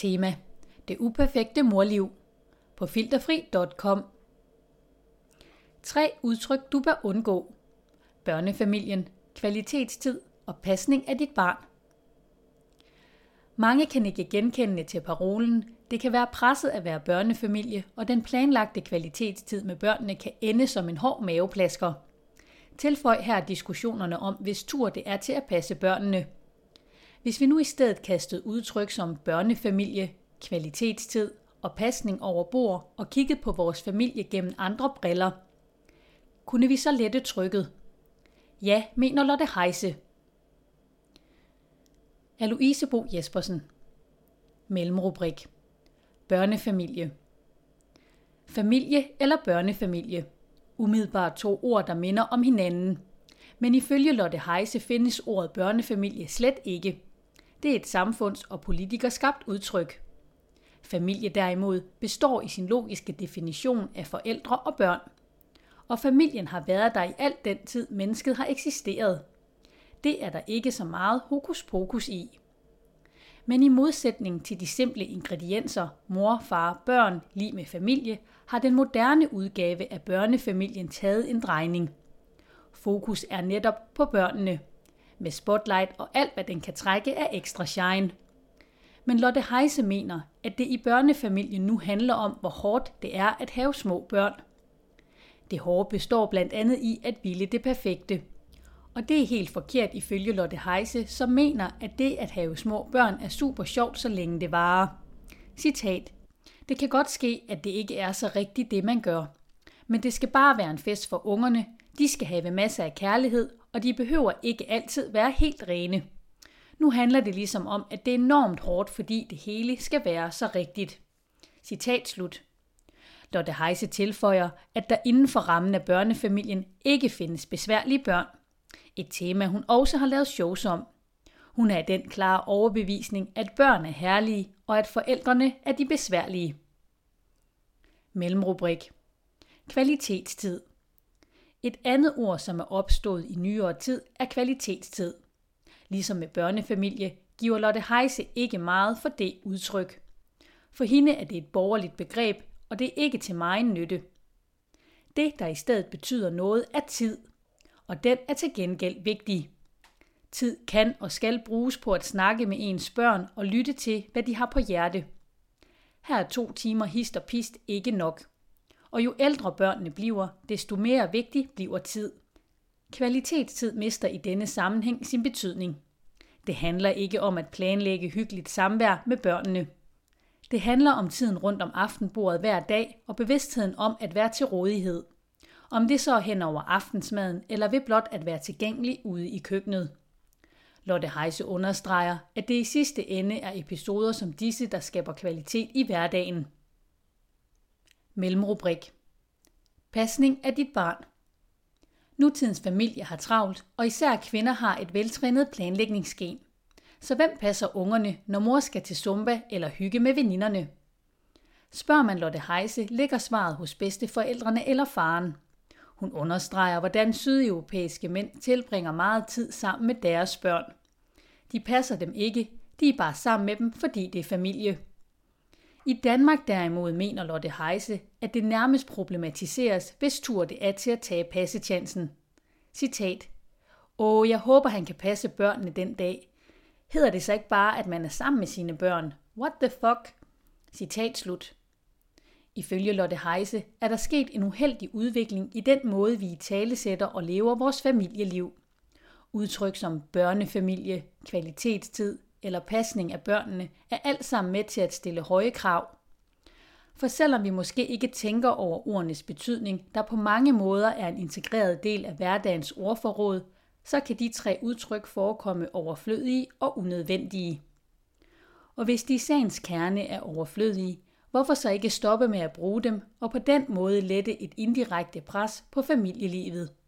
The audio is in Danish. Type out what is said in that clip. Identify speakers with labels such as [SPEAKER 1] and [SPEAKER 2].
[SPEAKER 1] Tema: Det uperfekte morliv. På filterfri.com. 3 udtryk du bør undgå: børnefamilien, kvalitetstid og pasning af dit barn. Mange kan ikke genkende til parolen: det kan være presset at være børnefamilie, og den planlagte kvalitetstid med børnene kan ende som en hård maveplasker. Tilføj her diskussionerne om, hvis tur det er til at passe børnene. Hvis vi nu i stedet kastede udtryk som børnefamilie, kvalitetstid og pasning over bord og kiggede på vores familie gennem andre briller, kunne vi så lette trykket? Ja, mener Lotte Heise. Af Louise Bo Jespersen. Mellemrubrik: børnefamilie. Familie eller børnefamilie. Umiddelbart 2 ord, der minder om hinanden. Men ifølge Lotte Heise findes ordet børnefamilie slet ikke. Det er et samfunds- og politikerskabt udtryk. Familie derimod består i sin logiske definition af forældre og børn. Og familien har været der i al den tid, mennesket har eksisteret. Det er der ikke så meget hokus pokus i. Men i modsætning til de simple ingredienser, mor, far, børn, lig med familie, har den moderne udgave af børnefamilien taget en drejning. Fokus er netop på børnene, med spotlight og alt, hvad den kan trække af ekstra shine. Men Lotte Heise mener, at det i børnefamilien nu handler om, hvor hårdt det er at have små børn. Det hårde består blandt andet i at ville det perfekte. Og det er helt forkert ifølge Lotte Heise, som mener, at det at have små børn er super sjovt, så længe det varer. Citat: det kan godt ske, at det ikke er så rigtigt det, man gør. Men det skal bare være en fest for ungerne. De skal have masser af kærlighed, og de behøver ikke altid være helt rene. Nu handler det ligesom om, at det er enormt hårdt, fordi det hele skal være så rigtigt. Citat slut. Lotte Heise tilføjer, at der inden for rammen af børnefamilien ikke findes besværlige børn. Et tema, hun også har lavet shows om. Hun er af den klare overbevisning, at børn er herlige, og at forældrene er de besværlige. Mellemrubrik: kvalitetstid. Et andet ord, som er opstået i nyere tid, er kvalitetstid. Ligesom med børnefamilie giver Lotte Heise ikke meget for det udtryk. For hende er det et borgerligt begreb, og det er ikke til megen nytte. Det, der i stedet betyder noget, er tid, og den er til gengæld vigtig. Tid kan og skal bruges på at snakke med ens børn og lytte til, hvad de har på hjerte. Her er 2 timer hist og pist ikke nok. Og jo ældre børnene bliver, desto mere vigtig bliver tid. Kvalitetstid mister i denne sammenhæng sin betydning. Det handler ikke om at planlægge hyggeligt samvær med børnene. Det handler om tiden rundt om aftenbordet hver dag og bevidstheden om at være til rådighed. Om det så er hen over aftensmaden eller ved blot at være tilgængelig ude i køkkenet. Lotte Heise understreger, at det i sidste ende er episoder som disse, der skaber kvalitet i hverdagen. Mellemrubrik: pasning af dit barn. Nutidens familie har travlt, og især kvinder har et veltrænet planlægningsgen. Så hvem passer ungerne, når mor skal til zumba eller hygge med veninderne? Spørger man Lotte Heise, ligger svaret hos bedsteforældrene eller faren. Hun understreger, hvordan sydeuropæiske mænd tilbringer meget tid sammen med deres børn. De passer dem ikke, de er bare sammen med dem, fordi det er familie. I Danmark derimod mener Lotte Heise, at det nærmest problematiseres, hvis tur det er til at tage passechancen. Citat: jeg håber han kan passe børnene den dag. Hedder det så ikke bare, at man er sammen med sine børn? What the fuck? Citat slut. Ifølge Lotte Heise er der sket en uheldig udvikling i den måde, vi italesætter og lever vores familieliv. Udtryk som børnefamilie, kvalitetstid eller pasning af børnene er alt sammen med til at stille høje krav. For selvom vi måske ikke tænker over ordenes betydning, der på mange måder er en integreret del af hverdagens ordforråd, så kan de 3 udtryk forekomme overflødige og unødvendige. Og hvis de i sagens kerne er overflødige, hvorfor så ikke stoppe med at bruge dem og på den måde lette et indirekte pres på familielivet?